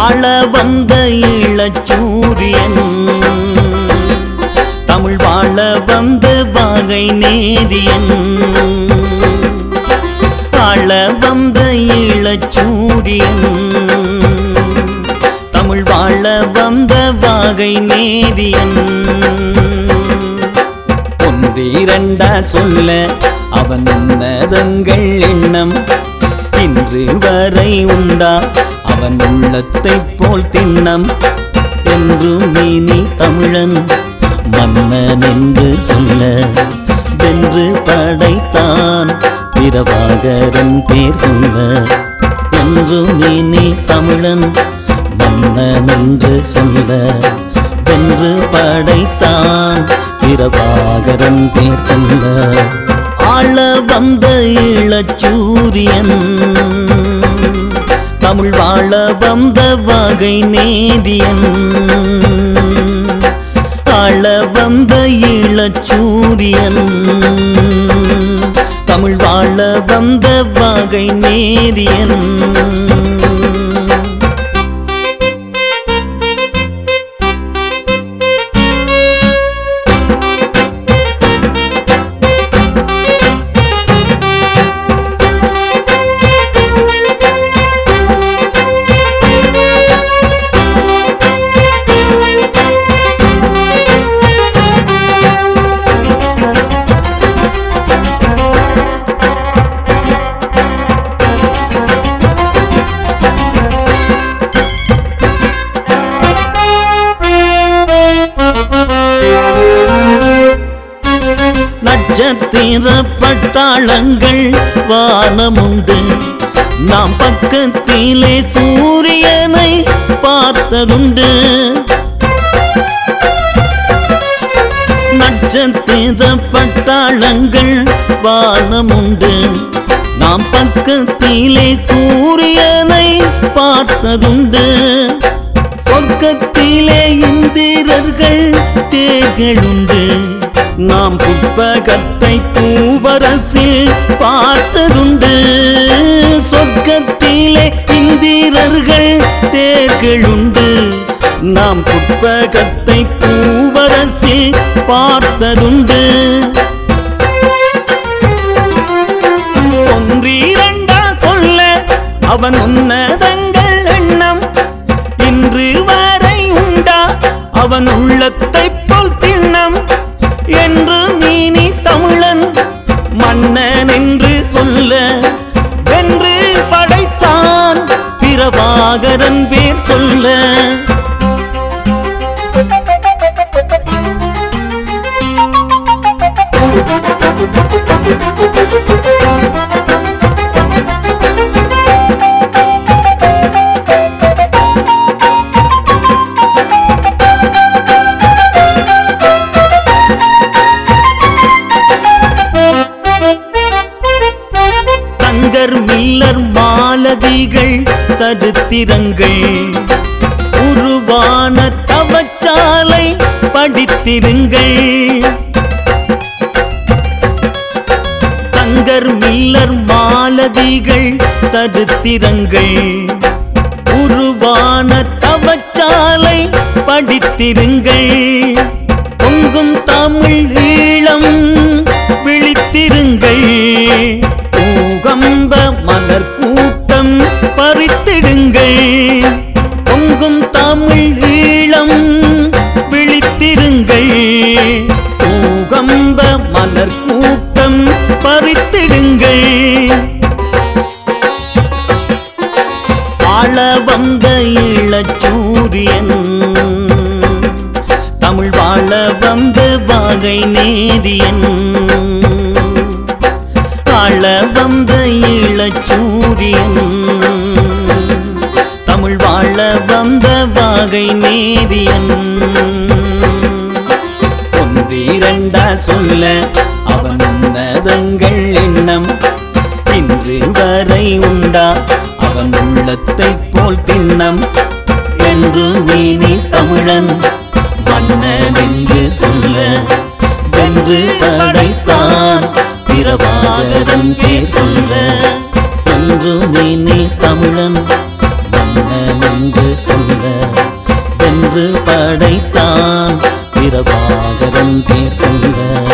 ஆள வந்த இளச்சூரியன் தமிழ் வாழ வந்த வாகை நேரியன் ஆள வந்த இளச்சூரியன் தமிழ் வாழ வந்த வாகை நேரியன் ஒன்றிரண்டா சொல்ல அவன் உன்னதங்கள் எண்ணம் இன்று வரை உண்டா அவன் உள்ளத்தைப் போல் திண்ணம் என்றும் நீ தமிழன் மன்னன் என்று சொல்ல வென்று படைத்தான் பிரபாகரன் பேர் சொல்ல என்றும் நீ தமிழன் மன்னன் என்று சொல்ல வென்று படைத்தான் பிரபாகரன் பேர் சொல்ல ஆள வந்த இளச்சூரியன் தமிழ் வாழ வந்த வாகை நேரியன் ஆள வந்த இளச்சூரியன் தமிழ் வாழ வந்த வாகை நேரியன் நட்சத்திர பட்டாளங்கள் வானமுண்டு நாம் பக்கத்திலே சூரியனை பார்த்ததுண்டு நட்சத்திர பட்டாளங்கள் வானமுண்டு நாம் பக்கத்திலே சூரியனை பார்த்ததுண்டு சொர்க்கத்திலே இந்திரர்கள் தேர்களுண்டு நாம் புட்பகத்தை பூவரசில் பார்த்ததுண்டு சொர்க்கத்திலே இந்திரர்கள் தேர்களுண்டு நாம் புட்பகத்தை பூவரசில் பார்த்ததுண்டு ஒன்றிரண்டா சொல்ல அவன் உன்னதங்கள் எண்ணம் இன்று வரை உண்டா அவன் உள்ளத்தைப் போல் திண்ணம் என்று நீ தமிழன் மன்னன் என்று சொல்ல வென்று படைத்தான் பிரபாகரன் பேர் சொல்ல மில்லர் மாலதிகள் சரித்திரங்கள் உருவான தவச்சாலை படித்திருங்கள் சங்கர் மில்லர் மாலதிகள் சரித்திரங்கள் உருவான தவச்சாலை படித்திருங்கள் பொங்கும் தமிழ் ஈழம் விழித்திருங்கள் பூகம்ப மலர் கூட்டம் பறித்திடுங்கள் பொங்கும் தமிழ் ஈழம் விழித்திருங்கள் பூகம்ப மலர் கூட்டம் பறித்திடுங்கள் ஆள வந்த இளச்சூரியன் தமிழ் வாழ வந்த வாகை நேரியன் ஆள வந்த இளச்சூரியன் தமிழ் வாழ வந்த வாகை நேரியன் ஒன்றிரண்டா சொல்ல அவன் உன்னதங்கள் எண்ணம் இன்று வரை உண்டா அவன் உள்ளத்தைப் போல் திண்ணம் என்று நீ தமிழன் மன்னன் என்று சொல்ல வென்று படைத்தான் பிரபாகரன் பேர் சொல்ல என்று நீ தமிழன் மன்னன் என்று சொல்ல சரணம் பேர் சொல்ல